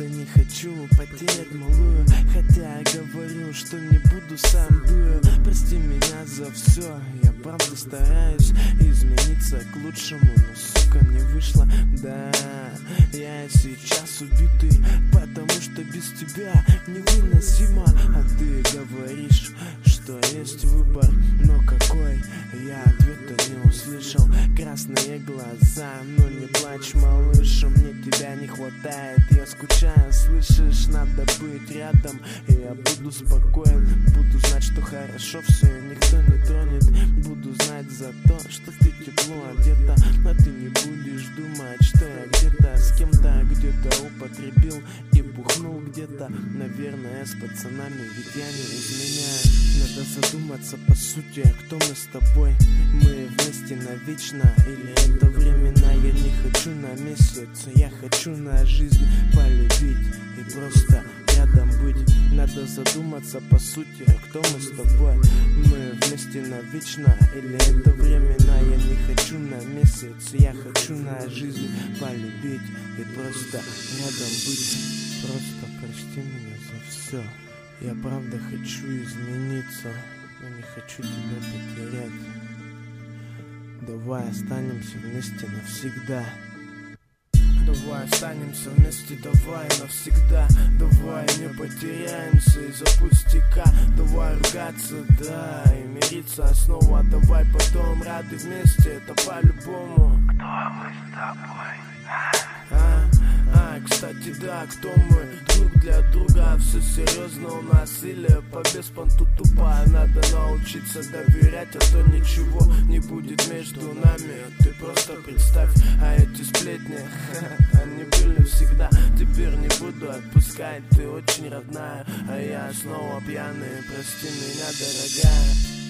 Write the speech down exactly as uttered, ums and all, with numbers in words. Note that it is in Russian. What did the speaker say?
Просто не хочу потерять малую, хотя говорю, что не буду сам дую. Прости меня за все, я правда стараюсь измениться к лучшему, но сука не вышло. Да, я сейчас убитый, потому что без тебя невыносимо. А ты говоришь, что есть выбор, но какой? Я ответа не услышал. Красные глаза, но не плачь, малыш, мне тебя не хватает. Я скучаю, слышишь, надо быть рядом. И я буду спокоен, буду знать, что хорошо все, и никто не тронет. Буду знать за то, что ты тепло одета, а ты не будешь думать, что я где-то с кем-то где-то употребил и бухнул где-то. Наверное, с пацанами, ведь я не изменяю. Надо задуматься по сути, кто мы с тобой. Мы вместе навечно или это временно? Я не хочу на месяц, я хочу на жизнь полюбить и просто рядом быть. Надо задуматься по сути, кто мы с тобой. Мы вместе навечно или это временно? Я не хочу на месяц, я хочу на жизнь полюбить и просто рядом быть. Просто прости меня за все. Я правда хочу измениться, но не хочу тебя потерять. Давай останемся вместе навсегда. Давай останемся вместе, давай навсегда. Давай не потеряемся из-за пустяка. Давай ругаться, да, и мириться снова. Давай потом рады вместе, это по-любому. Кто мы с тобой? А, а, кстати, да, кто мы друг для друга? Все серьезно у нас или по беспонту тупо? Надо научиться доверять, а то ничего не будет между нами. Ты просто представь, а эти сплетни, они были всегда. Теперь не буду отпускать, ты очень родная, а я снова пьяный, прости меня, дорогая.